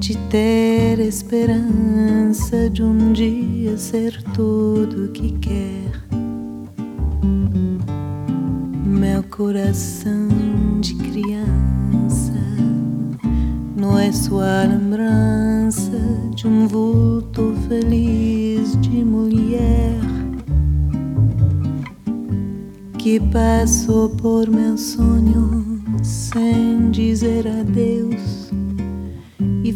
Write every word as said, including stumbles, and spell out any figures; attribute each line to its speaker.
Speaker 1: de ter esperança de um dia ser tudo que quer. Meu coração de criança não é só a lembrança de um vulto feliz de mulher que passou por meu sonho sem dizer adeus.